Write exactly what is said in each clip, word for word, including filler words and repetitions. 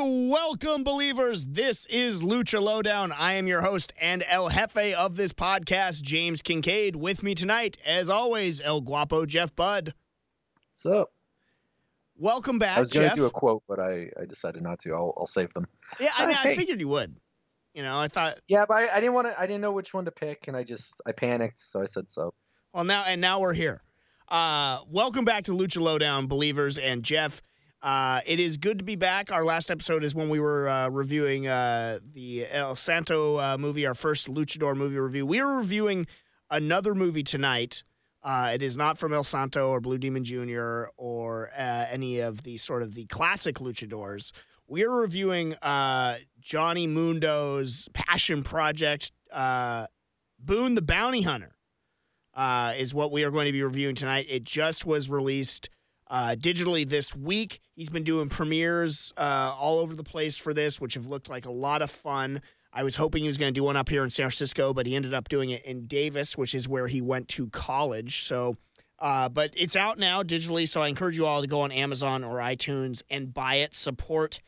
Welcome, believers. This is Lucha Lowdown. I am your host and El Jefe of this podcast, James Kincaid. With me tonight, as always, El Guapo Jeff Budd. What's up? Welcome back, I was going Jeff. to do a quote, but I, I decided not to. I'll, I'll save them. Yeah, I, mean, Hey. I figured you would. You know, I thought. Yeah, but I, I didn't want to. I didn't know which one to pick, and I just I panicked, so I said so. Well, now and now we're here. Uh, welcome back to Lucha Lowdown, believers, and Jeff. Uh, it is good to be back. Our last episode is when we were uh, reviewing uh, the El Santo uh, movie, our first Luchador movie review. We are reviewing another movie tonight. Uh, it is not from El Santo or Blue Demon Junior or uh, any of the sort of the classic luchadors. We are reviewing uh, Johnny Mundo's passion project, uh, Boone the Bounty Hunter, uh, is what we are going to be reviewing tonight. It just was released uh, digitally this week. He's been doing premieres uh, all over the place for this, which have looked like a lot of fun. I was hoping he was going to do one up here in San Francisco, but he ended up doing it in Davis, which is where he went to college. So, uh, but it's out now digitally, so I encourage you all to go on Amazon or iTunes and buy it. Support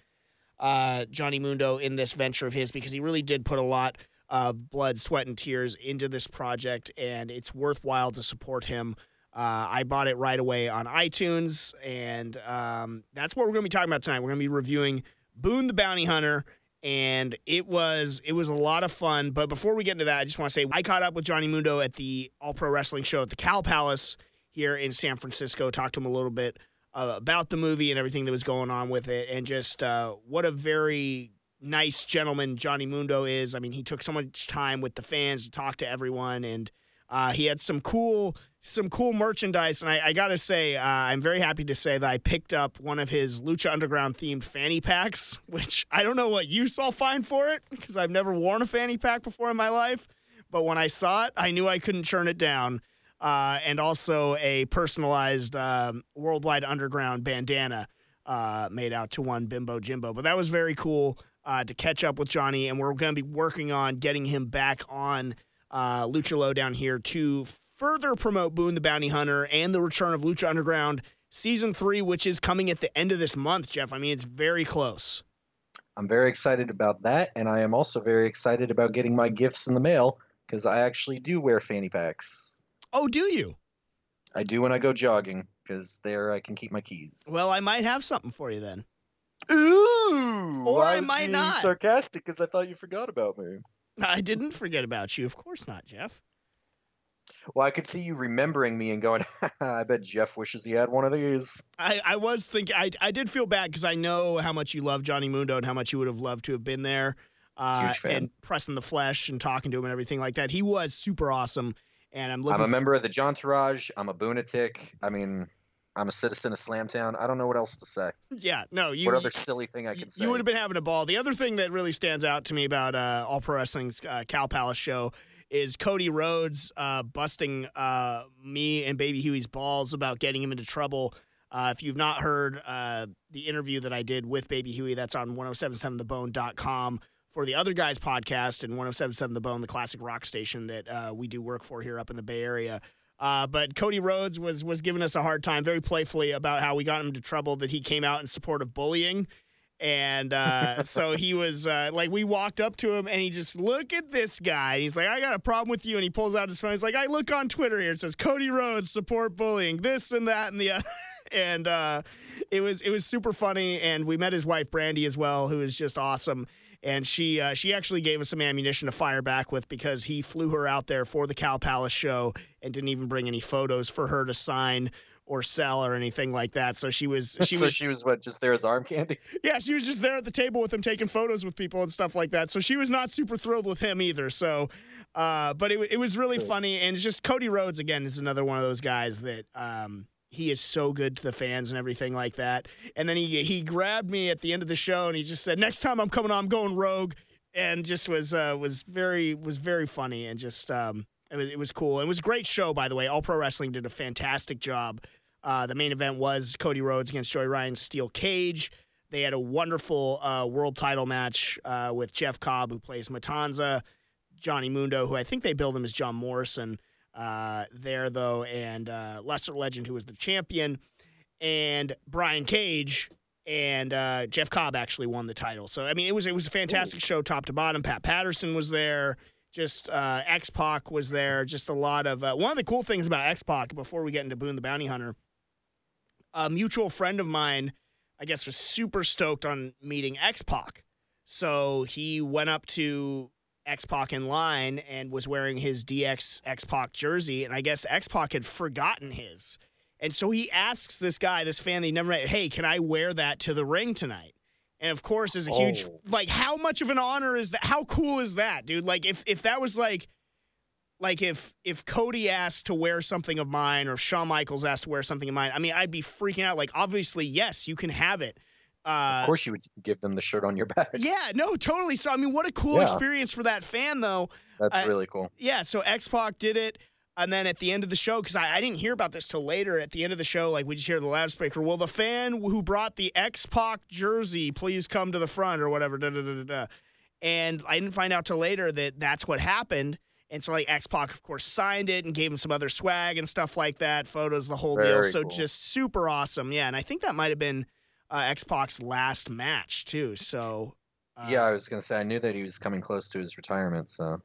uh, Johnny Mundo in this venture of his, because he really did put a lot of blood, sweat, and tears into this project, and it's worthwhile to support him. Uh, I bought it right away on iTunes, and um, that's what we're going to be talking about tonight. We're going to be reviewing Boone the Bounty Hunter. And it was it was a lot of fun. But before we get into that, I just want to say I caught up with Johnny Mundo at the All Pro Wrestling show at the Cow Palace here in San Francisco. Talked to him a little bit uh, about the movie and everything that was going on with it. And just uh, what a very nice gentleman Johnny Mundo is. I mean, he took so much time with the fans to talk to everyone. And uh, he had some cool some cool merchandise. And I, I got to say, uh, I'm very happy to say that I picked up one of his Lucha Underground themed fanny packs, which I don't know what you saw fine for it, because I've never worn a fanny pack before in my life. But when I saw it, I knew I couldn't turn it down. Uh, and also a personalized um, Worldwide Underground bandana uh, made out to one Bimbo Jimbo. But that was very cool uh, to catch up with Johnny. And we're going to be working on getting him back on uh, Lucha Lowdown here to further promote Boone the Bounty Hunter and the return of Lucha Underground Season three, which is coming at the end of this month, Jeff. I mean, it's very close. I'm very excited about that, and I am also very excited about getting my gifts in the mail, because I actually do wear fanny packs. Oh, do you? I do when I go jogging, because there I can keep my keys. Well, I might have something for you then. Ooh! Or I was might being not. sarcastic, because I thought you forgot about me. I didn't forget about you. Of course not, Jeff. Well, I could see you remembering me and going, I bet Jeff wishes he had one of these. I, I was thinking, I, I did feel bad because I know how much you love Johnny Mundo and how much you would have loved to have been there uh, Huge fan. and pressing the flesh and talking to him and everything like that. He was super awesome. And I'm looking I'm a member of the Jontourage. I'm a Boonatic. I mean, I'm a citizen of Slamtown. I don't know what else to say. Yeah, no. You, what other silly thing I can say? You would have been having a ball. The other thing that really stands out to me about uh, All Pro Wrestling's uh, Cow Palace show is Cody Rhodes uh, busting uh, me and Baby Huey's balls about getting him into trouble. Uh, if you've not heard uh, the interview that I did with Baby Huey, that's on ten seventy-seven the bone dot com for the Other Guys podcast and ten seventy-seven The Bone, the classic rock station that uh, we do work for here up in the Bay Area. Uh, but Cody Rhodes was was giving us a hard time very playfully about how we got him into trouble, that he came out in support of bullying. And uh, so he was uh, like, we walked up to him and he just, look at this guy. He's like, I got a problem with you. And he pulls out his phone. He's like, I look on Twitter here. It says Cody Rhodes support bullying, this and that and the other. And uh, it was it was super funny. And we met his wife, Brandy, as well, who is just awesome. And she uh, she actually gave us some ammunition to fire back with, because he flew her out there for the Cow Palace show and didn't even bring any photos for her to sign or sell or anything like that. So she was she so was she was what, just there as arm candy? Yeah, she was just there at the table with him, taking photos with people and stuff like that. So she was not super thrilled with him either. So, uh, but it it was really Cool. funny. And it's just Cody Rhodes again is another one of those guys that um, he is so good to the fans and everything like that. And then he he grabbed me at the end of the show and he just said, "Next time I'm coming on, I'm going rogue," and just was uh, was very was very funny and just um, it was it was cool. It was a great show, by the way. All Pro Wrestling did a fantastic job. Uh, the main event was Cody Rhodes against Joey Ryan's Steel Cage. They had a wonderful uh, world title match uh, with Jeff Cobb, who plays Matanza, Johnny Mundo, who I think they billed him as John Morrison uh, there, though, and uh, Lesser Legend, who was the champion, and Brian Cage, and uh, Jeff Cobb actually won the title. So I mean, it was it was a fantastic Ooh. show, top to bottom. Pat Patterson was there. Just uh, X-Pac was there. Just a lot of uh, one of the cool things about X-Pac. Before we get into Boone the Bounty Hunter, a mutual friend of mine, I guess, was super stoked on meeting X-Pac. So he went up to X-Pac in line and was wearing his D X X-Pac jersey, and I guess X-Pac had forgotten his. And so he asks this guy, this fan that he never met, hey, can I wear that to the ring tonight? And, of course, is a huge, oh. like, how much of an honor is that? How cool is that, dude? Like, if if that was, like, like if if Cody asked to wear something of mine or Shawn Michaels asked to wear something of mine, I mean, I'd be freaking out. Like, obviously, yes, you can have it. Uh, of course you would give them the shirt on your back. Yeah, no, totally. So, I mean, what a cool yeah. experience for that fan, though. That's uh, really cool. Yeah, so X-Pac did it. And then at the end of the show, because I, I didn't hear about this till later, at the end of the show, like we just hear the loudspeaker, well, the fan who brought the X-Pac jersey, please come to the front or whatever. Da, da, da, da, da. And I didn't find out till later that that's what happened. And so, like, X-Pac, of course, signed it and gave him some other swag and stuff like that, photos, the whole Very deal. So cool. just super awesome. Yeah, and I think that might have been uh, X-Pac's last match, too. So uh, yeah, I was going to say, I knew that he was coming close to his retirement, so.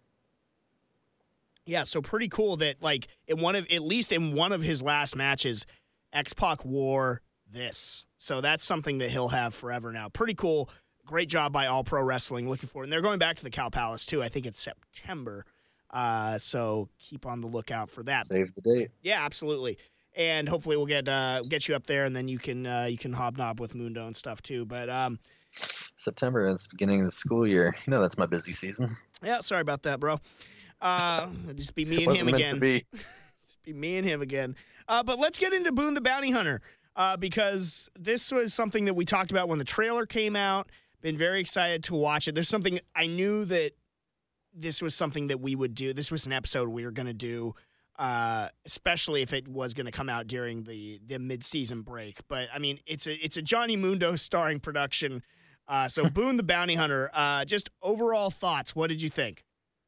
Yeah, so pretty cool that, like, in one of, at least in one of his last matches, X-Pac wore this. So that's something that he'll have forever now. Pretty cool. Great job by All Pro Wrestling. Looking forward. And they're going back to the Cow Palace, too. I think it's September. Uh, so keep on the lookout for that. Save the date. Yeah, absolutely. And hopefully we'll get uh, get you up there, and then you can uh, you can hobnob with Mundo and stuff, too. But um, September is the beginning of the school year. You know that's my busy season. Yeah, sorry about that, bro. Uh, just be me and Wasn't him meant again. To be. Just be me and him again. Uh, but let's get into Boone the Bounty Hunter uh, because this was something that we talked about when the trailer came out. Been very excited to watch it. There's something I knew that this was something that we would do. This was an episode we were going to do, uh, especially if it was going to come out during the the mid-season break. But I mean, it's a it's a Johnny Mundo starring production. Uh, so Boone the Bounty Hunter. Uh, just overall thoughts. What did you think?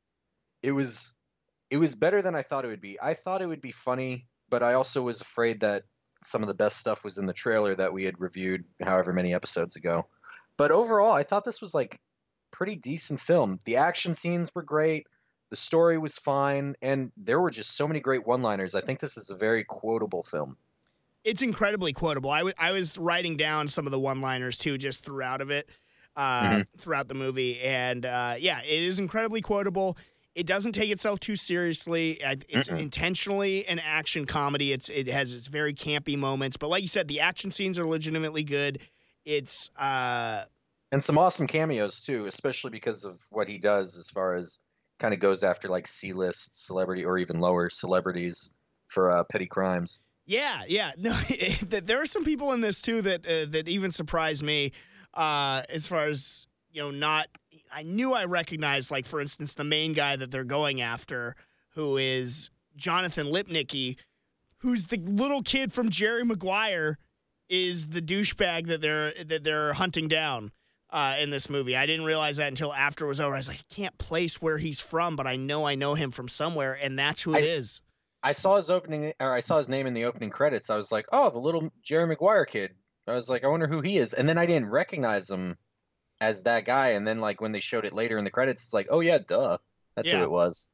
It was it was better than I thought it would be. I thought it would be funny, but I also was afraid that some of the best stuff was in the trailer that we had reviewed however many episodes ago. But overall, I thought this was like pretty decent film. The action scenes were great. The story was fine. And there were just so many great one-liners. I think this is a very quotable film. It's incredibly quotable. I, w- I was writing down some of the one-liners, too, just throughout of it, uh, mm-hmm. throughout the movie. And, uh, yeah, it is incredibly quotable. It doesn't take itself too seriously. It's Mm-mm. intentionally an action comedy. It's It has its very campy moments. But like you said, the action scenes are legitimately good. It's uh, and some awesome cameos too, especially because of what he does as far as kind of goes after like C-list celebrity or even lower celebrities for uh, petty crimes. Yeah, yeah. No, there are some people in this too that uh, that even surprised me uh, as far as, you know, not. I knew I recognized, like, for instance, the main guy that they're going after, who is Jonathan Lipnicki, who's the little kid from Jerry Maguire, is the douchebag that they're that they're hunting down uh, in this movie. I didn't realize that until after it was over. I was like, I can't place where he's from, but I know I know him from somewhere, and that's who it I, is. I saw his opening, or I saw his name in the opening credits. I was like, oh, the little Jerry Maguire kid. I was like, I wonder who he is, and then I didn't recognize him as that guy, and then like when they showed it later in the credits, it's like, oh yeah, duh, that's yeah. who it was.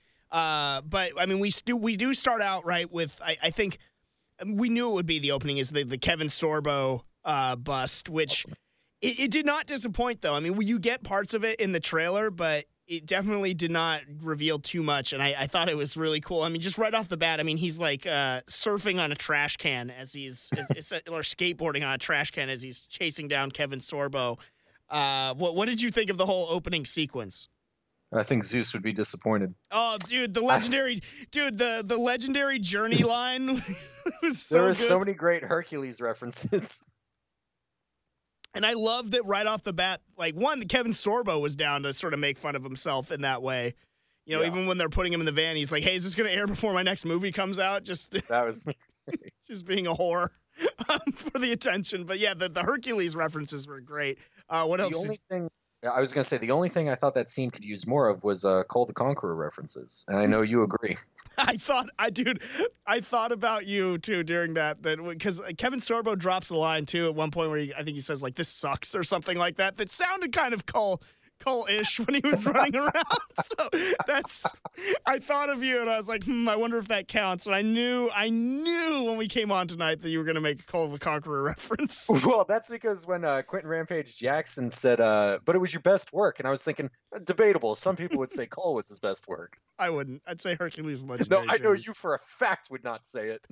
Uh, but I mean, we do we do start out right with I, I think we knew it would be the opening is the the Kevin Sorbo uh, bust, which it, it did not disappoint though. I mean, you get parts of it in the trailer, but it definitely did not reveal too much, and I, I thought it was really cool. I mean, just right off the bat, I mean, he's like uh, surfing on a trash can as he's as, or skateboarding on a trash can as he's chasing down Kevin Sorbo. Uh, what what did you think of the whole opening sequence? I think Zeus would be disappointed. Oh, dude, the legendary, dude, the, the legendary Journey line was so There were good. so many great Hercules references. And I love that right off the bat, like, one, Kevin Sorbo was down to sort of make fun of himself in that way. You know, yeah. even when they're putting him in the van, he's like, hey, is this going to air before my next movie comes out? Just that was just being a whore um, for the attention. But, yeah, the, the Hercules references were great. Uh, what else? The only thing I was gonna say the only thing I thought that scene could use more of was uh, Cole the Conqueror references, and I know you agree. I thought, I dude, I thought about you too during that. That because Kevin Sorbo drops a line too at one point where he, I think he says like "this sucks" or something like that. That sounded kind of Cole. Cole-ish when he was running around. So that's, I thought of you and I was like, hmm, I wonder if that counts. And I knew, I knew when we came on tonight that you were going to make a Cole the Conqueror reference. Well, that's because when uh, Quentin Rampage Jackson said, uh, but it was your best work. And I was thinking, debatable. Some people would say Cole was his best work. I wouldn't. I'd say Hercules Legendary. No, I know Journeys. you for a fact would not say it.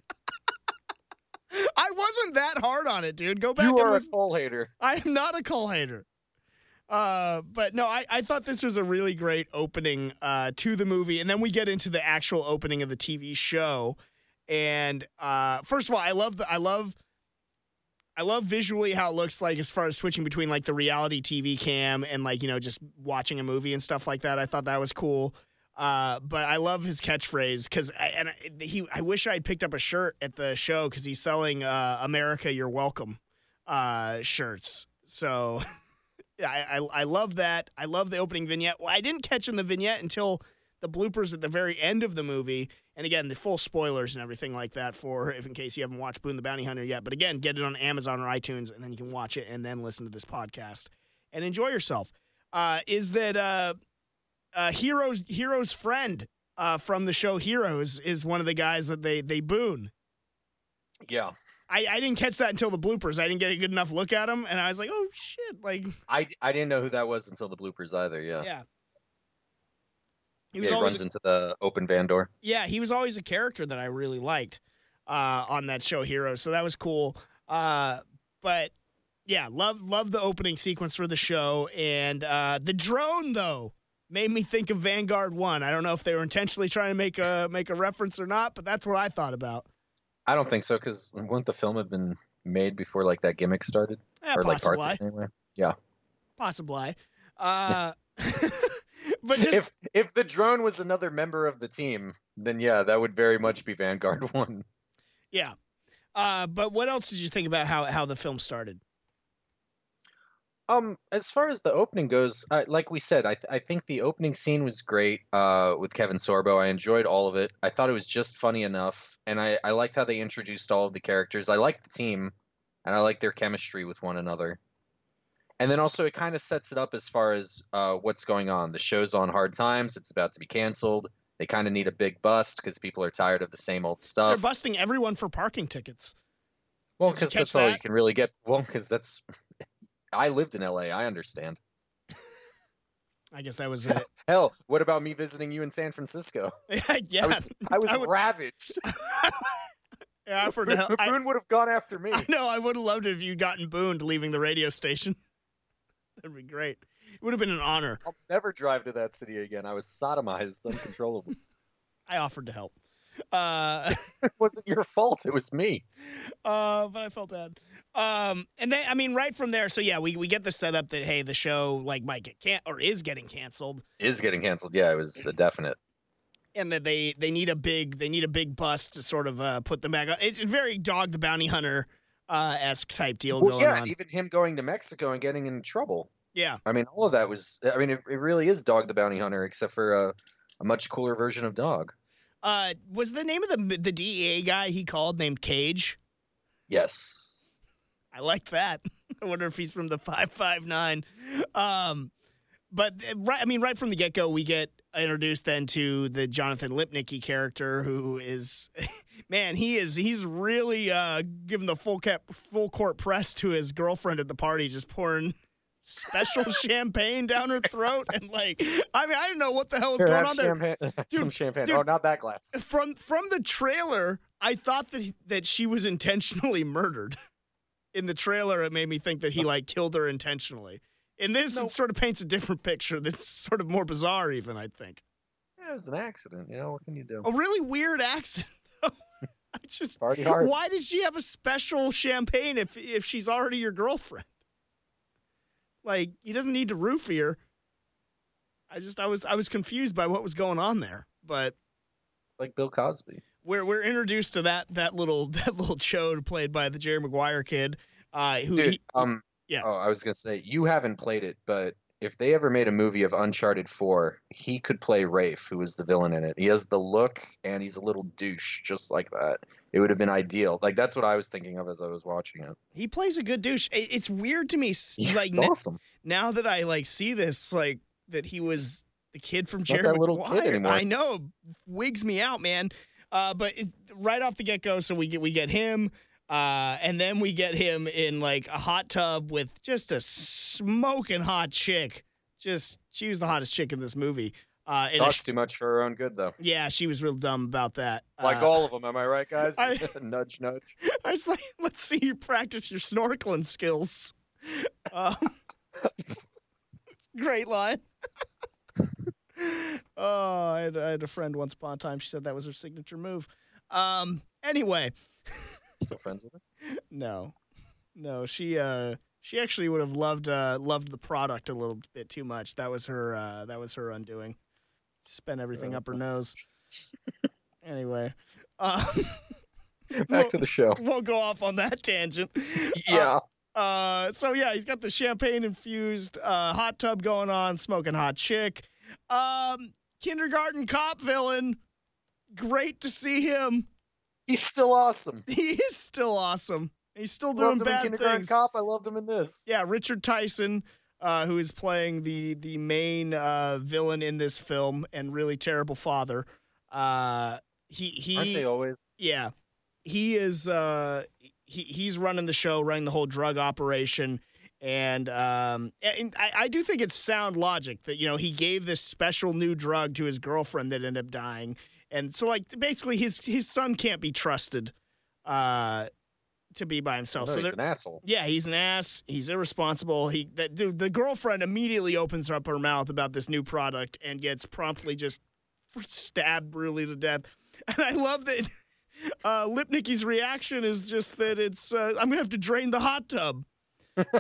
I wasn't that hard on it, dude. Go back You and are listen. a Cole hater. I am not a Cole hater. Uh, but no, I, I thought this was a really great opening uh, to the movie. And then we get into the actual opening of the T V show. And uh, first of all, I love the I love I love visually how it looks like as far as switching between like the reality T V cam and like, you know, just watching a movie and stuff like that. I thought that was cool. Uh, but I love his catchphrase because and he I wish I'd picked up a shirt at the show because he's selling uh, America You're Welcome uh, shirts. So I, I I love that. I love the opening vignette. Well, I didn't catch in the vignette until the bloopers at the very end of the movie. And again, the full spoilers and everything like that for if in case you haven't watched Boone the Bounty Hunter yet. But again, get it on Amazon or iTunes, and then you can watch it and then listen to this podcast and enjoy yourself. Uh, is that uh, uh, Hero's Hero's friend uh, from the show Heroes is one of the guys that they they boon. Yeah. I, I didn't catch that until the bloopers. I didn't get a good enough look at him, and I was like, oh, shit. Like I, I didn't know who that was until the bloopers either, yeah. Yeah. He, was yeah, he runs a, into the open van door. Yeah, he was always a character that I really liked uh, on that show Heroes, so that was cool. Uh, but, yeah, love love the opening sequence for the show. And uh, the drone, though, made me think of Vanguard one. I don't know if they were intentionally trying to make a, make a reference or not, but that's what I thought about. I don't think so, because wouldn't the film have been made before like that gimmick started? Yeah, or possibly. like parts of it anyway? Yeah. Possibly. Uh, but just, if if the drone was another member of the team, then yeah, that would very much be Vanguard one. Yeah. Uh, but what else did you think about how, how the film started? Um, as far as the opening goes, I, like we said, I th- I think the opening scene was great. Uh, with Kevin Sorbo, I enjoyed all of it. I thought it was just funny enough, and I I liked how they introduced all of the characters. I liked the team, and I liked their chemistry with one another. And then also it kind of sets it up as far as uh what's going on. The show's on hard times. It's about to be canceled. They kind of need a big bust because people are tired of the same old stuff. They're busting everyone for parking tickets. Well, because that's all you can really get. Well, because that's. I lived in L A. I understand. I guess that was it. Hell, what about me visiting you in San Francisco? yeah, I was, I was I would, ravaged. yeah, I offered to help. Boone would have gone after me. I know. I would have loved it if you'd gotten booned leaving the radio station. That'd be great. It would have been an honor. I'll never drive to that city again. I was sodomized uncontrollably. I offered to help. Uh, it wasn't your fault. It was me. Uh, but I felt bad. Um, and then, I mean, right from there, so yeah, we, we get the setup that, hey, the show, like, might get can or is getting canceled. Is getting canceled, yeah, it was a definite. And that they, they need a big, they need a big bust to sort of uh, put them back on. It's a very Dog the Bounty Hunter uh, esque type deal well, going yeah, on. Even him going to Mexico and getting in trouble. Yeah. I mean, all of that was, I mean, it, it really is Dog the Bounty Hunter, except for a, a much cooler version of Dog. Uh, was the name of the the D E A guy he called named Cage? Yes. I like that. I wonder if he's from the five five nine. Um, but right, I mean, right from the get go, we get introduced then to the Jonathan Lipnicki character, who is, man, he is he's really uh, giving the full cap, full court press to his girlfriend at the party, just pouring special champagne down her throat, and like, I mean, I didn't know what the hell was Here, going have on champagne. there. Some Dude, champagne. dude, oh, not that glass. From from the trailer, I thought that that she was intentionally murdered. In the trailer, it made me think that he like killed her intentionally. In this, no. It sort of paints a different picture. That's sort of more bizarre, even I think. Yeah, it was an accident. You know, what can you do? A really weird accident. Though. I just party hard. Why does she have a special champagne if if she's already your girlfriend? Like, he doesn't need to roofie her. I just I was I was confused by what was going on there. But it's like Bill Cosby. We're we're introduced to that that little that little chode played by the Jerry Maguire kid. Uh, who Dude, he, um, yeah. Oh, I was gonna say you haven't played it, but if they ever made a movie of Uncharted four, he could play Rafe, who was the villain in it. He has the look, and he's a little douche, just like that. It would have been ideal. Like, that's what I was thinking of as I was watching it. He plays a good douche. It- It's weird to me, s- Yeah, like it's n- awesome. now that I like see this, like that he was the kid from It's not Jerry that little Maguire. kid anymore. I know, wigs me out, man. Uh, but it, right off the get go, so we get we get him, uh, and then we get him in like a hot tub with just a smoking hot chick. Just she was the hottest chick in this movie. Uh, in a Talks sh- too much for her own good, though. yeah, she was real dumb about that. Like Uh, all of them, am I right, guys? I- nudge, nudge. I was like, let's see you practice your snorkeling skills. Um, great line. oh, I had, I had a friend once upon a time. She said that was her signature move. Um, anyway, Still friends with her? no, no, she uh, she actually would have loved uh, loved the product a little bit too much. That was her. Uh, that was her undoing. Spent everything Oh, up her nose. Anyway, um, Back to the show. we'll go off on that tangent. Yeah. Uh, so yeah, he's got the champagne infused uh, hot tub going on, smoking hot chick. Um, kindergarten cop villain. Great to see him. He's still awesome. He is still awesome. He's still doing Loved him in bad Kindergarten things. Cop. I loved him in this. Yeah, Richard Tyson, uh, who is playing the the main uh, villain in this film and really terrible father. Uh, he he. Aren't they always? Yeah, he is. Uh, he he's running the show, running the whole drug operation, and um, and I, I do think it's sound logic that you know he gave this special new drug to his girlfriend that ended up dying, and so like basically his his son can't be trusted, uh, to be by himself. No, so he's they're- an asshole. yeah, he's an ass. He's irresponsible. He the, the the girlfriend immediately opens up her mouth about this new product and gets promptly just stabbed brutally to death. And I love that uh, Lipnicki's reaction is just that it's uh, I'm gonna have to drain the hot tub. It's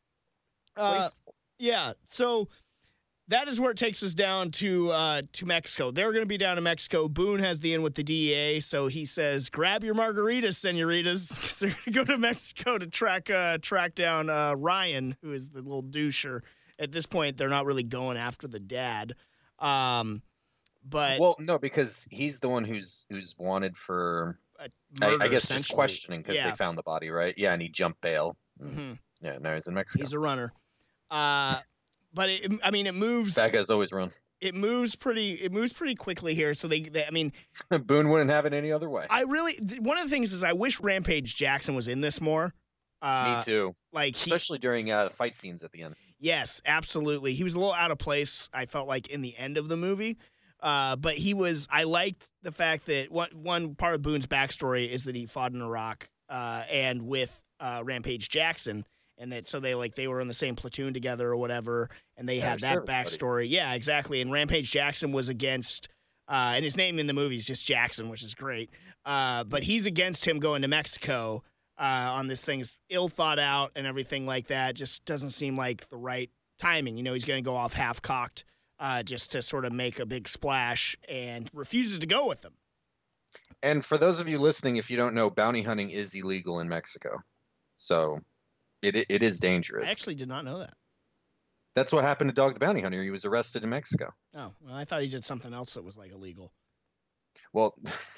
Uh, wasteful. Yeah, so that is where it takes us down to uh, to Mexico. They're going to be down in Mexico. Boone has the in with the D E A, so he says, "Grab your margaritas, senoritas." 'Cause they're going to go to Mexico to track uh, track down uh, Ryan, who is the little doucher. At this point, they're not really going after the dad, um, but Well, no, because he's the one who's who's wanted for, uh, I, murder, I guess, just essentially. questioning because Yeah. they found the body, right? Yeah, and he jumped bail. Mhm. Yeah, now he's in Mexico. He's a runner. Uh, but it, I mean, it moves. That guy's always run. It moves pretty. It moves pretty quickly here. So they, they I mean. Boone wouldn't have it any other way. I really th- one of the things is I wish Rampage Jackson was in this more. Uh, Me too. Like he, Especially during uh, fight scenes at the end. yes, absolutely. He was a little out of place. I felt like in the end of the movie, uh, but he was. I liked the fact that one one part of Boone's backstory is that he fought in Iraq uh, and with uh, Rampage Jackson, and that so they like they were in the same platoon together or whatever, and they Yeah, had they're that service buddies. backstory. Yeah, exactly. And Rampage Jackson was against. Uh, and his name in the movie is just Jackson, which is great. Uh, but he's against him going to Mexico uh, on this thing's ill thought out and everything like that. Just doesn't seem like the right timing. You know, he's going to go off half cocked uh, just to sort of make a big splash and refuses to go with them. And for those of you listening, if you don't know, bounty hunting is illegal in Mexico. So it it is dangerous. I actually did not know that. That's what happened to Dog the Bounty Hunter. He was arrested in Mexico. Oh, well, I thought he did something else that was like illegal. Well,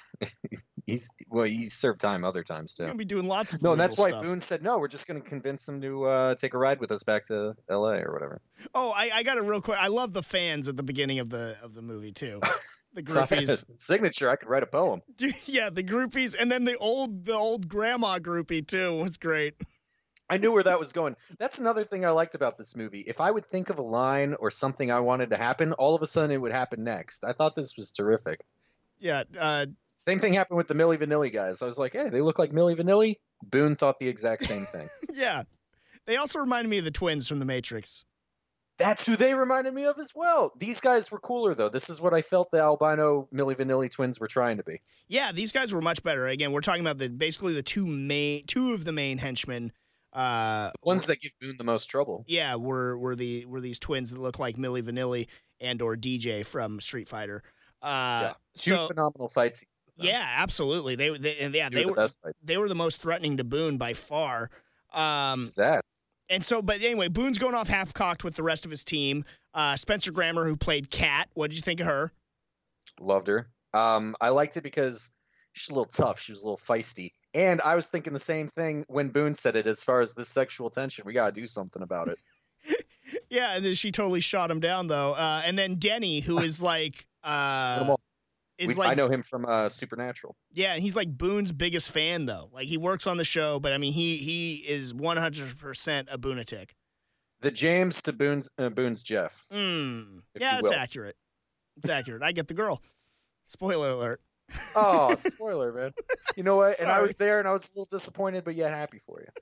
he's well, he served time other times You're too. going to be doing lots of No, and that's illegal why stuff. Boone said, no, we're just going to convince him to uh, take a ride with us back to L A or whatever. Oh, I, I got it real quick. I love the fans at the beginning of the of the movie too. The So, groupies. signature, I could write a poem. Dude, yeah, the groupies, and then the old the old grandma groupie too was great. I knew where that was going. That's another thing I liked about this movie. If I would think of a line or something I wanted to happen, all of a sudden it would happen next. I thought this was terrific. Yeah, uh, Same thing happened with the Milli Vanilli guys. I was like, hey, they look like Milli Vanilli. Boone thought the exact same thing. yeah. They also reminded me of the twins from The Matrix. That's who they reminded me of as well. These guys were cooler, though. This is what I felt the albino Milli Vanilli twins were trying to be. Yeah, these guys were much better. Again, we're talking about the basically the two main two of the main henchmen. Uh, The ones that give Boone the most trouble. yeah, were were the were these twins that look like Milli Vanilli and or D J from Street Fighter. Uh, Yeah. Two so phenomenal fight scenes. with them. yeah, absolutely. They, they and yeah Two they of the were best fights. they were the most threatening to Boone by far. Um, His ass. and so, but anyway, Boone's going off half-cocked with the rest of his team. Uh, Spencer Grammer, who played Kat, what did you think of her? Loved her. Um, I liked it because she's a little tough. She was a little feisty. And I was thinking the same thing when Boone said it as far as this sexual tension. We got to do something about it. Yeah, and then she totally shot him down, though. Uh, and then Denny, who is like... Uh, is we, like I know him from uh, Supernatural. Yeah, and he's like Boone's biggest fan, though. Like, he works on the show, but, I mean, he he is one hundred percent a Boonatic. The James to Boone's, uh, Boone's Jeff. Mm. Yeah, it's accurate. It's accurate. I get the girl. Spoiler alert. Oh, spoiler, man. You know what? And I Sorry. was there, and I was a little disappointed, but yet happy for you.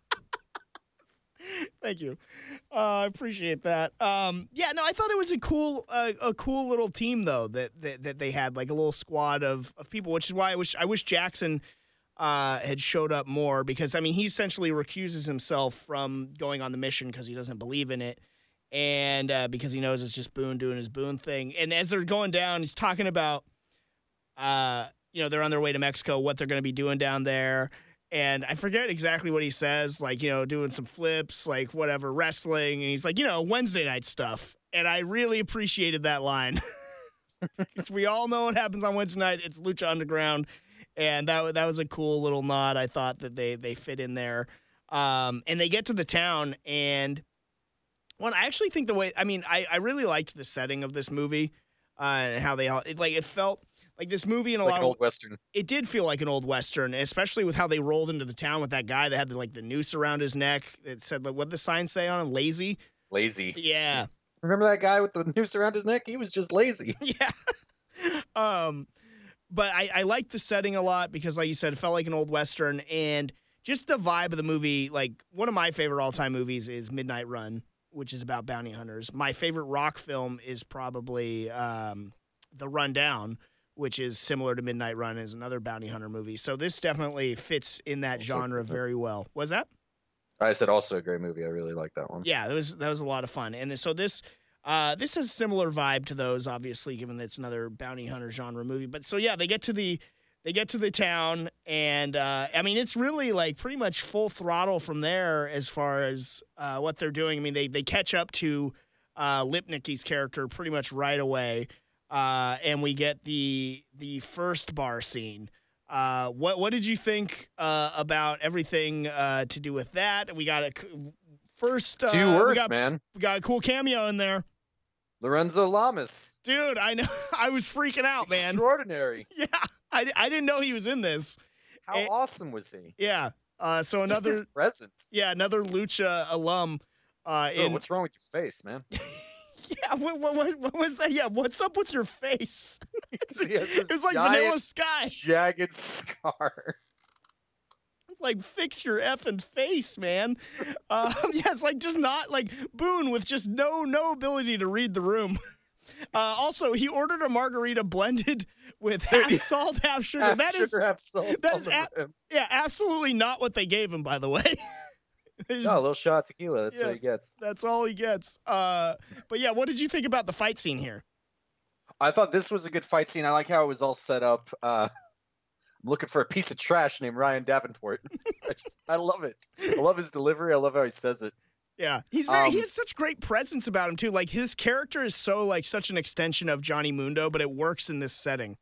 Thank you. Uh, I appreciate that. Um, yeah, no, I thought it was a cool, uh, a cool little team though that, that that they had, like a little squad of, of people, which is why I wish I wish Jackson uh, had showed up more, because I mean he essentially recuses himself from going on the mission because he doesn't believe in it, and uh, because he knows it's just Boone doing his Boone thing. And as they're going down, he's talking about, uh, you know, they're on their way to Mexico, what they're going to be doing down there. And I forget exactly what he says, like, you know, doing some flips, like whatever, wrestling. And he's like, you know, Wednesday night stuff. And I really appreciated that line. Because we all know what happens on Wednesday night. It's Lucha Underground. And that, that was a cool little nod. I thought that they, they fit in there. Um, and they get to the town. And, well, I actually think the way, I mean, I, I really liked the setting of this movie uh, and how they all, it, like, it felt like this movie in a like lot an of old Western. It did feel like an old Western, especially with how they rolled into the town with that guy that had the, like the noose around his neck. It said, like, what did the sign say on him? Lazy? Lazy. Yeah. Remember that guy with the noose around his neck? He was just lazy. Yeah. um, but I, I liked the setting a lot because, like you said, it felt like an old Western. And just the vibe of the movie, like, one of my favorite all-time movies is Midnight Run, which is about bounty hunters. My favorite rock film is probably um, The Rundown, which is similar to Midnight Run, is another bounty hunter movie. So this definitely fits in that genre very well. Was that? I said also a great movie. I really like that one. Yeah, that was that was a lot of fun. And so this uh, this has a similar vibe to those, obviously, given that it's another bounty hunter genre movie. But so yeah, they get to the they get to the town, and uh, I mean it's really like pretty much full throttle from there as far as uh, what they're doing. I mean they they catch up to uh, Lipnicki's character pretty much right away. Uh, and we get the the first bar scene. Uh, what what did you think uh, about everything uh, to do with that? We got a first uh, two words, we got, man. We got a cool cameo in there. Lorenzo Lamas, dude. I know. I was freaking out, man. Extraordinary. Yeah, I, I didn't know he was in this. How and, awesome was he? Yeah. Uh, so Just another his presence. Yeah, another Lucha alum. Uh, oh, in, what's wrong with your face, man? Yeah, what, what, what was that? Yeah, what's up with your face? It's, He has this it was like giant, Vanilla Sky. jagged scar. It's like, fix your effing face, man. Um, yeah, it's like just not like Boone with just no no ability to read the room. Uh, also, he ordered a margarita blended with half salt, half sugar. Half that sugar, is half salt. that on is the a- rim. yeah, absolutely not what they gave him. By the way. They just- No, a little shot of tequila. That's Yeah. what he gets. That's all he gets. Uh, but yeah, what did you think about the fight scene here? I thought this was a good fight scene. I like how it was all set up. Uh, I'm looking for a piece of trash named Ryan Davenport. I just, I love it. I love his delivery. I love how he says it. Yeah, he's very, Um, he has such great presence about him too. Like his character is so like such an extension of Johnny Mundo, but it works in this setting.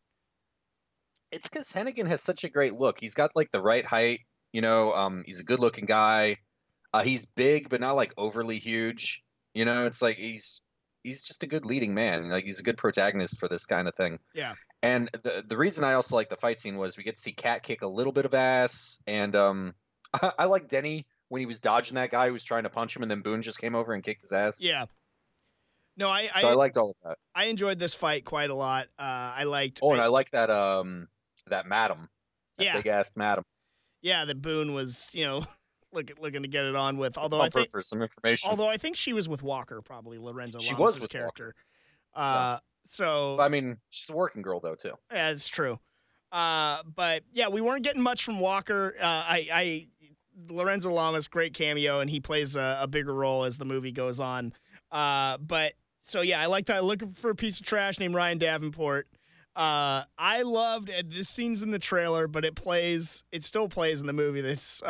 It's because Hennigan has such a great look. He's got like the right height. You know, um, he's a good-looking guy. Uh, he's big, but not like overly huge. You know, it's like he's he's just a good leading man. Like he's a good protagonist for this kind of thing. Yeah. And the the reason I also like the fight scene was we get to see Cat kick a little bit of ass, and um, I, I like Denny when he was dodging that guy who was trying to punch him, and then Boone just came over and kicked his ass. Yeah. No, I So I, I, liked all of that. I enjoyed this fight quite a lot. Uh, I liked. Oh, and I like that um that madam, that Yeah. big ass madam. Yeah, that Boone was, you know, looking looking to get it on with. Although I Pump her think, for some information. although I think she was with Walker, probably Lorenzo. She Lamas' was with character. Uh, so I mean, she's a working girl though too. yeah, it's true. Uh, but yeah, we weren't getting much from Walker. Uh, I, I, Lorenzo Lamas, great cameo, and he plays a, a bigger role as the movie goes on. Uh, but so yeah, I like that. Looking for a piece of trash named Ryan Davenport. Uh, I loved uh, this scene's in the trailer, but it plays, it still plays in the movie. That's uh,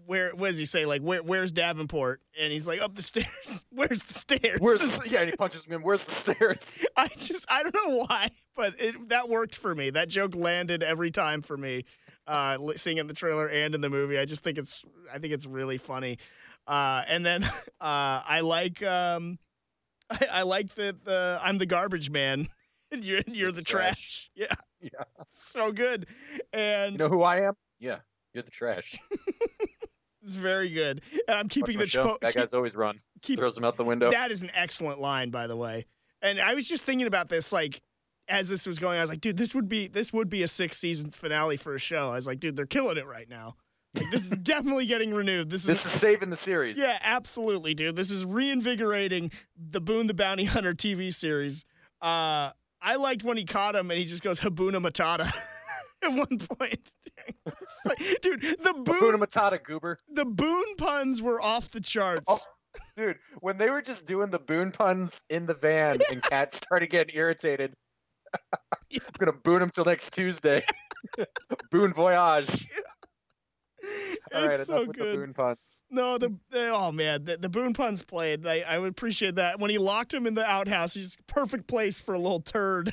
where what does he say? Like, where where's Davenport? And he's like, up the stairs. Where's the stairs? Where's the, yeah, and he punches him in. Where's the stairs? I just I don't know why, but it, that worked for me. That joke landed every time for me. Uh, seeing it in the trailer and in the movie, I just think it's I think it's really funny. Uh, and then uh, I like um, I, I like that the I'm the garbage man and you're you're the trash. trash. Yeah, yeah, so good. And you know who I am? Yeah, you're the trash. It's very good. And I'm keeping the show. That keep, guy's always run. Keep, throws him out the window. That is an excellent line, by the way. And I was just thinking about this, like, as this was going, I was like, dude, this would be this would be a six season finale for a show. I was like, dude, they're killing it right now. Like, this is definitely getting renewed. This is this is saving the series. Yeah, absolutely, dude. This is reinvigorating the Boone the Bounty Hunter T V series. Uh, I liked when he caught him and he just goes Habuna Matata at one point. Like, dude, the Boone Hakuna Matata goober. The Boone puns were off the charts. Oh, dude, when they were just doing the Boone puns in the van and Kat started getting irritated. Yeah. I'm gonna boon him till next Tuesday. Boone voyage. All right, it's so enough with good. the Boone puns. No, the, the oh man, the, the Boone puns played. I, I would appreciate that. When he locked him in the outhouse, he's perfect place for a little turd.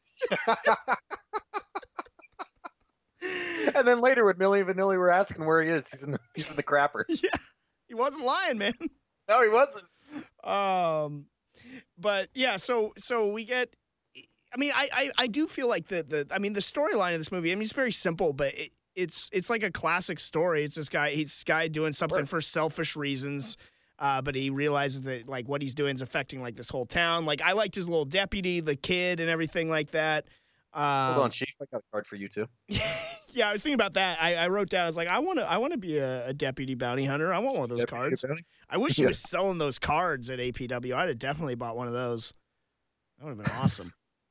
And then later, when Millie and Vanilli were asking where he is, he's in the he's in the crapper. Yeah, he wasn't lying, man. No, he wasn't. Um, but yeah, so so we get. I mean, I, I, I do feel like the the I mean the storyline of this movie. I mean, it's very simple, but it, it's it's like a classic story. It's this guy. He's this guy doing something for selfish reasons, uh, but he realizes that like what he's doing is affecting like this whole town. Like I liked his little deputy, the kid, and everything like that. Um, Hold on, Chief. I got a card for you too. Yeah, I was thinking about that. I, I wrote down. I was like, I want to. I want to be a, a deputy bounty hunter. I want one of those Deputy cards. bounty? I wish he Yeah. was selling those cards at A P W. I'd have definitely bought one of those. That would have been awesome.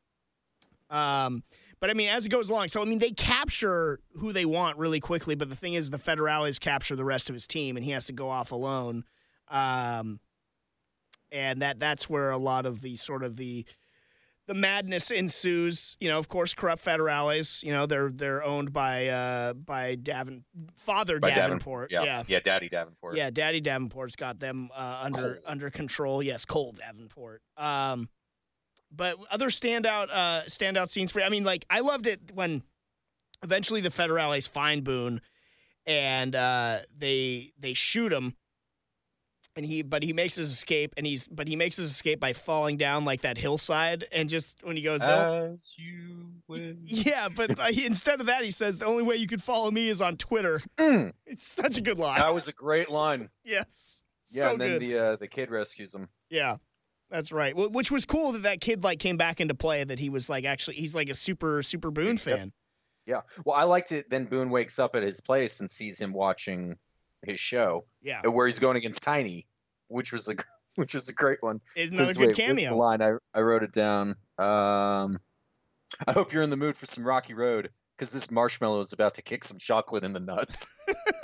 Um, but I mean, as it goes along, so I mean, they capture who they want really quickly. But the thing is, the Federales capture the rest of his team, and he has to go off alone. Um, and that that's where a lot of the sort of the the madness ensues. You know, of course, corrupt Federales. You know, they're they're owned by uh by Davin Father By Davenport. Davin- yeah. yeah. yeah, Daddy Davenport. Yeah, Daddy Davenport's got them uh, under Cole. under control. Yes, Cole Davenport. Um, but other standout uh, standout scenes for I mean, like I loved it when eventually the Federales find Boone and uh, they they shoot him, and he but he makes his escape, and he's but he makes his escape by falling down like that hillside, and just when he goes, "They'll-" As you will. yeah, but uh, he, instead of that, he says the only way you could follow me is on Twitter. Mm, It's such a good line. that was a great line. Yes, Yeah, so and then good. the uh, the kid rescues him. Yeah, that's right. Wh- Which was cool that that kid like came back into play. That he was like actually he's like a super super Boone fan. Yeah. Well, I liked it. Then Boone wakes up at his place and sees him watching his show, Yeah, uh, where he's going against Tiny, which was a which was a great one. it's another 'Cause, good wait, what's cameo. the line? I I wrote it down. Um, I hope you're in the mood for some Rocky Road because this marshmallow is about to kick some chocolate in the nuts.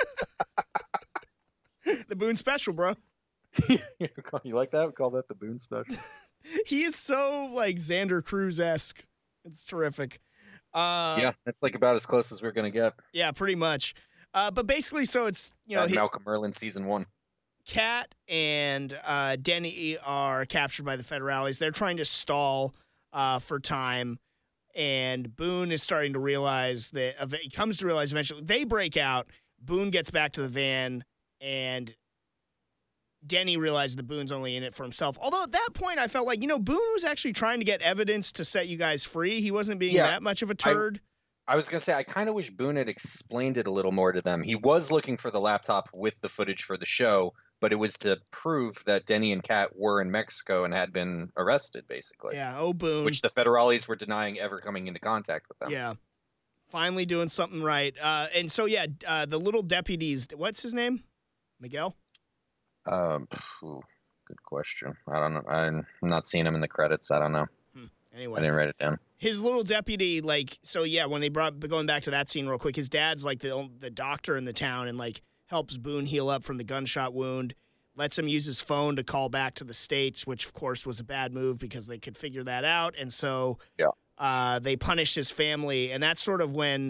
The Boone special, bro. You like that? We call that the Boone special. He is so like Xander Cruz esque. It's terrific. Uh, Yeah, that's like about as close as we're gonna get. yeah, pretty much. Uh, but basically, so it's you know That he, Malcolm Merlin season one. Kat and uh, Denny are captured by the Federales. They're trying to stall uh, for time, and Boone is starting to realize that ev- he comes to realize eventually they break out. Boone gets back to the van, and Denny realizes that Boone's only in it for himself. Although at that point, I felt like you know Boone was actually trying to get evidence to set you guys free. He wasn't being Yeah, that much of a turd. I was gonna say I kind of wish Boone had explained it a little more to them. He was looking for the laptop with the footage for the show, but it was to prove that Denny and Kat were in Mexico and had been arrested, basically. yeah, oh Boone. Which the Federales were denying ever coming into contact with them. Yeah. Finally doing something right. Uh, and so, yeah, uh, the little deputies, what's his name? Miguel? Um, phew, good question. I don't know. I'm not seeing him in the credits. I don't know. Hmm. I Anyway, didn't write it down. his little deputy, like, so yeah, when they brought, going back to that scene real quick, his dad's like the the doctor in the town and like helps Boone heal up from the gunshot wound, lets him use his phone to call back to the States, which of course was a bad move because they could figure that out. And so Yeah. uh, they punished his family. And that's sort of when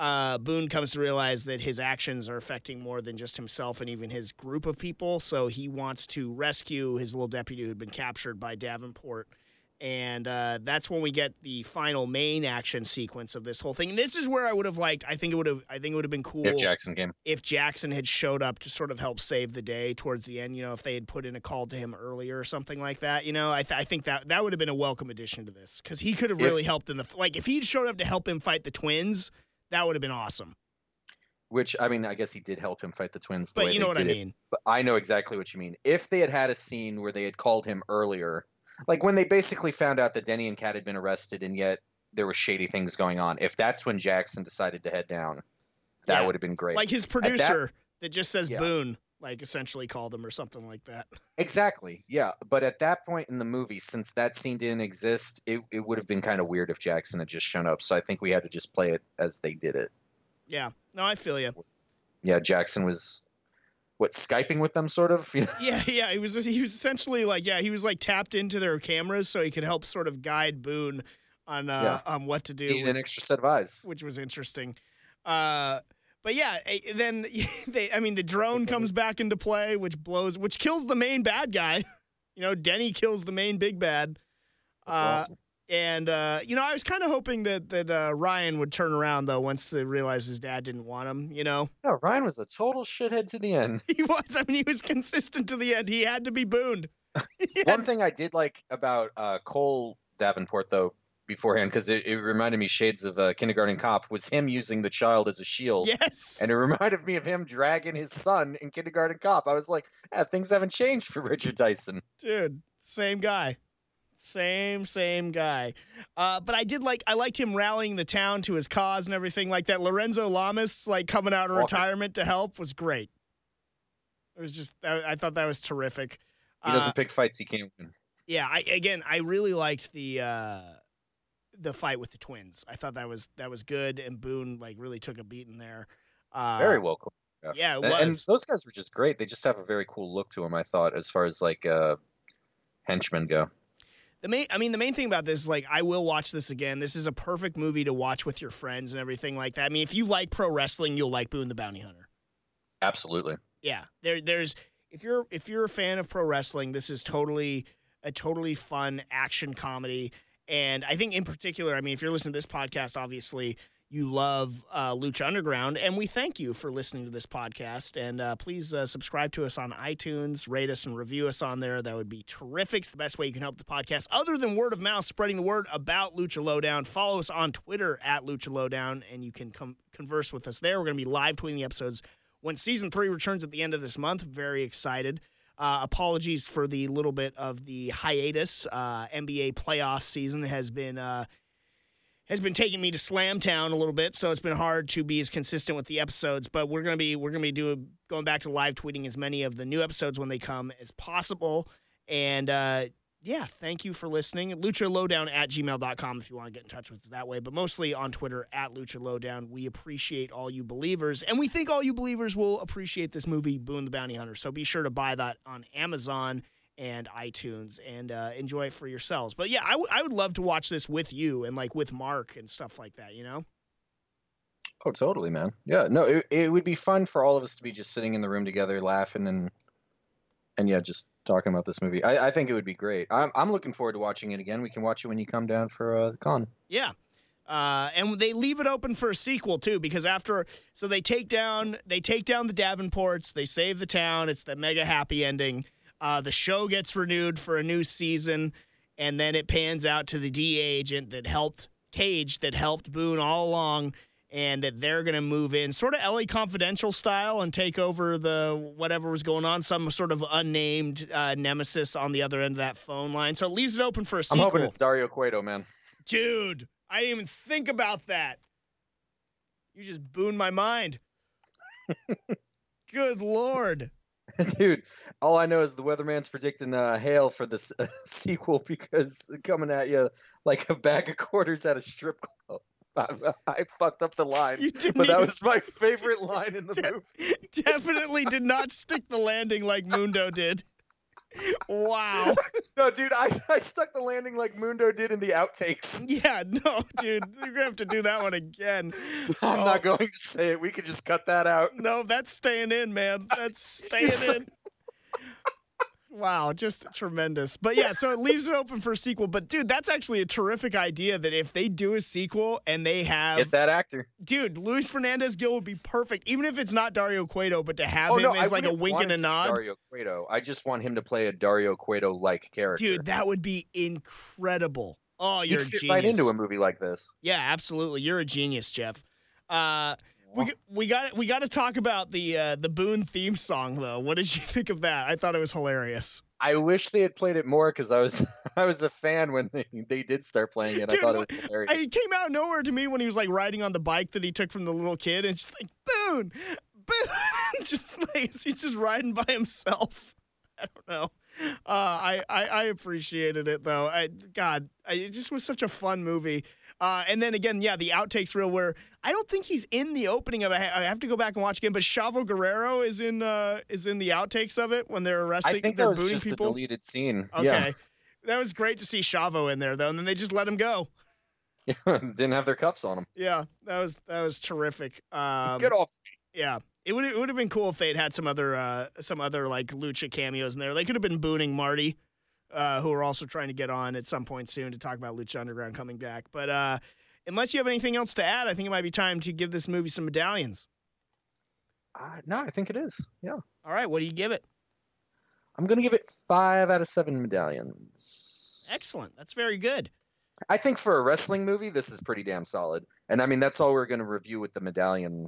uh, Boone comes to realize that his actions are affecting more than just himself and even his group of people. So he wants to rescue his little deputy who'd been captured by Davenport. And uh, that's when we get the final main action sequence of this whole thing. And this is where I would have liked. I think it would have. I think it would have been cool If Jackson came. if Jackson had showed up to sort of help save the day towards the end. You know, if they had put in a call to him earlier or something like that. You know, I, th- I think that that would have been a welcome addition to this because he could have If- really helped in the like if he'd showed up to help him fight the twins, that would have been awesome. Which, I mean, I guess he did help him fight the twins. The But way you know they what I did it. mean. But I know exactly what you mean. If they had had a scene where they had called him earlier, like when they basically found out that Denny and Kat had been arrested and yet there were shady things going on, if that's when Jackson decided to head down, that Yeah. would have been great. Like his that- producer that, just says Yeah. Boone, like essentially called him or something like that. Exactly. Yeah. But at that point in the movie, since that scene didn't exist, it, it would have been kind of weird if Jackson had just shown up. So I think we had to just play it as they did it. Yeah. No, I feel you. Yeah. Jackson was, what, Skyping with them, sort of? You know? Yeah, yeah. He was he was essentially like yeah, he was like tapped into their cameras so he could help sort of guide Boone on uh, on what to do. Needed an which- extra set of eyes. which was interesting. Uh, but yeah, eh, then they, I mean, the drone comes back into play, which blows, which kills the main bad guy. You know, Denny kills the main big bad. Uh, That's awesome. and uh, you know, I was kind of hoping that that uh, Ryan would turn around though once they realized his dad didn't want him. You know, No, Ryan was a total shithead to the end. he was. I mean, he was consistent to the end. He had to be booned. He had One thing I did like about uh, Cole Davenport, though, beforehand, because it, it reminded me shades of uh, Kindergarten Cop, was him using the child as a shield. Yes. And it reminded me of him dragging his son in Kindergarten Cop. I was like, ah, things haven't changed for Richard Dyson. Dude, same guy. Same, same guy. Uh, but I did like, I liked him rallying the town to his cause and everything like that. Lorenzo Lamas, like coming out of Walker. retirement to help was great. It was just, I, I thought that was terrific. He doesn't Uh, pick fights he can't win. yeah, I, again, I really liked the, uh, the fight with the twins. I thought that was, that was good. And Boone like really took a beating there. Uh, Very well choreographed. yeah, it And- And was. those guys were just great. They just have a very cool look to them, I thought, as far as like uh, henchmen go. The main, I mean, the main thing about this is like, I will watch this again. This is a perfect movie to watch with your friends and everything like that. I mean, if you like pro wrestling, you'll like Boone the Bounty Hunter. Absolutely. Yeah, there, there's if you're if you're a fan of pro wrestling, this is totally a totally fun action comedy. And I think in particular, I mean, if you're listening to this podcast, obviously you love uh, Lucha Underground, and we thank you for listening to this podcast. And uh, please uh, subscribe to us on iTunes, rate us, and review us on there. That would be terrific. It's the best way you can help the podcast, other than word of mouth, spreading the word about Lucha Lowdown. Follow us on Twitter at Lucha Lowdown, and you can come converse with us there. We're going to be live tweeting the episodes when season three returns at the end of this month. Very excited. Uh, apologies for the little bit of the hiatus. Uh, N B A playoff season has been uh, has been taking me to Slamtown a little bit, so it's been hard to be as consistent with the episodes. But we're gonna be we're gonna be doing going back to live tweeting as many of the new episodes when they come as possible. And uh, yeah, thank you for listening. Lucha Lowdown at gmail dot com if you want to get in touch with us that way, but mostly on Twitter at Lucha Lowdown. We appreciate all you believers, and we think all you believers will appreciate this movie, Boone the Bounty Hunter. So be sure to buy that on Amazon and iTunes and uh, enjoy it for yourselves. But yeah, I, w- I would love to watch this with you and like with Mark and stuff like that, you know? Oh, totally, man. Yeah, no, it, it would be fun for all of us to be just sitting in the room together, laughing and and yeah, just talking about this movie. I, I think it would be great. I'm I'm looking forward to watching it again. We can watch it when you come down for uh, the con. Yeah. Uh, and they leave it open for a sequel too, because after so they take down they take down the Davenports, they save the town. It's the mega happy ending. Uh, the show gets renewed for a new season, and then it pans out to the D A agent that helped Cage, that helped Boone all along, and that they're going to move in, sort of L A Confidential style, and take over the whatever was going on, some sort of unnamed uh, nemesis on the other end of that phone line. So it leaves it open for a I'm sequel. hoping it's Dario Cueto, man. Dude, I didn't even think about that. You just booned my mind. Good Lord. Dude, all I know is the weatherman's predicting uh, hail for this uh, sequel because coming at you like a bag of quarters at a strip club. I, I fucked up the line, You didn't but that even- was my favorite line in the De- movie. Definitely did not stick the landing like Mundo did. Wow. No, dude, I, I stuck the landing like Mundo did in the outtakes. Yeah, no, dude, you're gonna have to do that one again. I'm Oh. not going to say it. We could just cut that out. No, that's staying in, man. That's staying in. Wow, just tremendous. But yeah, so it leaves it open for a sequel. But dude, that's actually a terrific idea that if they do a sequel and they have Get that actor. Dude, Luis Fernandez Gil would be perfect. Even if it's not Dario Cueto, but to have Oh, him no, as I like a wouldn't wink want and a it to be nod. Dario Cueto. I just want him to play a Dario Cueto-like character. Dude, that would be incredible. Oh, you're He'd a fit genius. right into a movie like this. Yeah, absolutely. You're a genius, Jeff. Uh, we we got we got to talk about the uh, the Boone theme song though. What did you think of that? I thought it was hilarious. I wish they had played it more because I was I was a fan when they, they did start playing it. Dude, I thought it was hilarious. It came out of nowhere to me when he was like riding on the bike that he took from the little kid. And it's just like Boone, Boone, just like he's just riding by himself. I don't know. Uh, I, I I appreciated it though. I God, I, it just was such a fun movie. Uh, and then again, yeah, the outtakes reel where I don't think he's in the opening of it. I have to go back and watch again. But Chavo Guerrero is in uh, is in the outtakes of it when they're arresting. I think they're that was booting just people. a deleted scene. Okay, Yeah. that was great to see Chavo in there though, and then they just let him go. Didn't have their cuffs on them. Yeah, that was that was terrific. Um, Get off. Yeah, it would it would have been cool if they'd had some other uh, some other like lucha cameos in there. They could have been booning Marty, uh, who are also trying to get on at some point soon to talk about Lucha Underground coming back. But uh, unless you have anything else to add, I think it might be time to give this movie some medallions. Uh, no, I think it is. Yeah. All right, what do you give it? I'm going to give it five out of seven medallions. Excellent. That's very good. I think for a wrestling movie, this is pretty damn solid. And I mean, that's all we're going to review with the medallion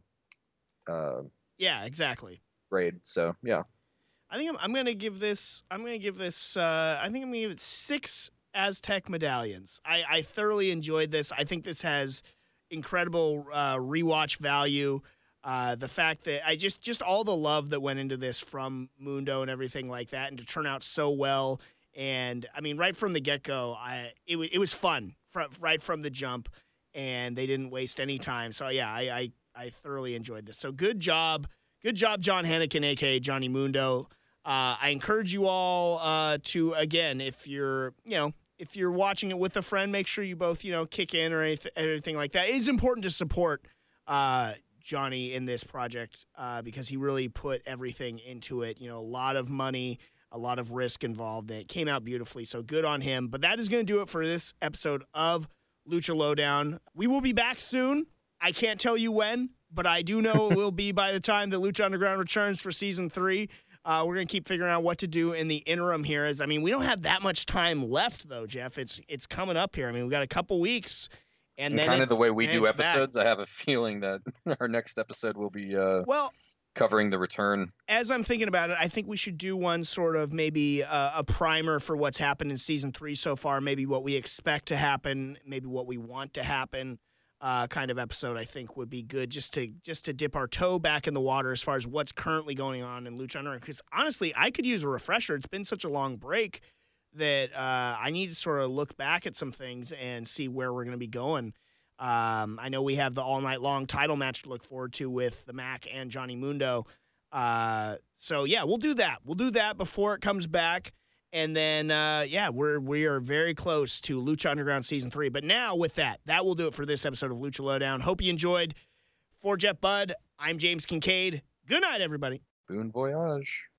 uh, Yeah, exactly. grade. So, yeah. I think I'm, I'm going to give this, I'm going to give this, uh, I think I'm going to give it six Aztec medallions. I, I thoroughly enjoyed this. I think this has incredible uh, rewatch value. Uh, the fact that I just, just all the love that went into this from Mundo and everything like that, and to turn out so well. And I mean, right from the get-go, I it, w- it was fun fr- right from the jump, and they didn't waste any time. So yeah, I, I, I thoroughly enjoyed this. So good job. Good job, John Hannikin, a k a. Johnny Mundo. Uh, I encourage you all uh, to, again, if you're, you know, if you're watching it with a friend, make sure you both, you know, kick in or anything, anything like that. It is important to support uh, Johnny in this project uh, because he really put everything into it. You know, a lot of money, a lot of risk involved. It came out beautifully, so good on him. But that is going to do it for this episode of Lucha Lowdown. We will be back soon. I can't tell you when, but I do know it will be by the time that Lucha Underground returns for season three. Uh, we're going to keep figuring out what to do in the interim here. As I mean, we don't have that much time left, though, Jeff. It's it's coming up here. I mean, we've got a couple weeks. And, And then kind of the way we then do it's back. episodes, I have a feeling that our next episode will be uh, Well, covering the return. as I'm thinking about it, I think we should do one sort of maybe uh, a primer for what's happened in season three so far, maybe what we expect to happen, maybe what we want to happen. Uh, kind of episode I think would be good just to just to dip our toe back in the water as far as what's currently going on in Lucha Underground. Because honestly, I could use a refresher. It's been such a long break that uh, I need to sort of look back at some things and see where we're going to be going. Um, I know we have the all night long title match to look forward to with the Mac and Johnny Mundo. Uh, so yeah, we'll do that. We'll do that before it comes back. And then, uh, yeah, we're we are very close to Lucha Underground Season three. But now, with that, that will do it for this episode of Lucha Lowdown. Hope you enjoyed. For Jeff Budd, I'm James Kincaid. Good night, everybody. Boon voyage.